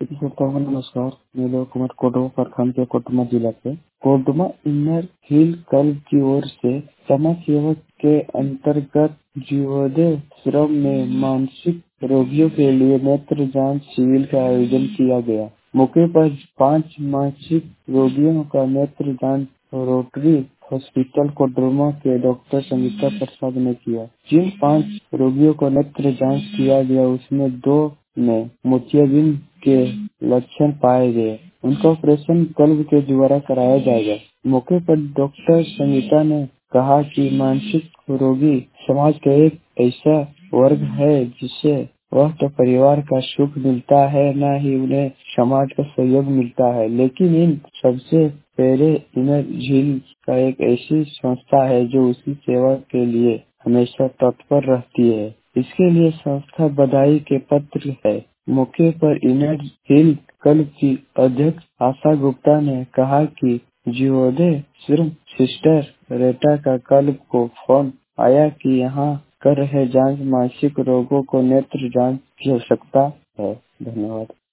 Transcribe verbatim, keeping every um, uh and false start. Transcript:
श्रोताओं को नमस्कार। मैं लोक कुमार कोटवा प्रखंड के कोटमा जिला से कोटमा इनर हिल क्लब की ओर से समाज सेवक के अंतर्गत जीवोदय श्रम में मानसिक रोगियों के लिए नेत्र जांच शिविर का आयोजन किया गया। मौके पर पांच मानसिक रोगियों का नेत्र जांच रोटरी हॉस्पिटल कोडरमा के डॉक्टर संगीता प्रसाद ने किया। जिन पांच रोगियों को नेत्र जांच किया गया उसमें दो में मोतियाबिंद के लक्षण पाए गए। उनका ऑपरेशन क्लब के द्वारा कराया जाएगा। मौके पर डॉक्टर संगीता ने कहा कि मानसिक रोगी समाज का एक ऐसा वर्ग है जिसे वह तो परिवार का सुख मिलता है न ही उन्हें समाज का सहयोग मिलता है, लेकिन इन सबसे पहले इनर झील का एक ऐसी संस्था है जो उसी सेवा के लिए हमेशा तत्पर रहती है। इसके लिए संस्था बधाई के पत्र है। मौके पर इनर हिल क्लब की अध्यक्ष आशा गुप्ता ने कहा कि जीवोदय श्रम सिस्टर रेटा का क्लब को फोन आया कि यहाँ कर रहे जांच मानसिक रोगों को नेत्र जांच की आवश्यकता है। धन्यवाद।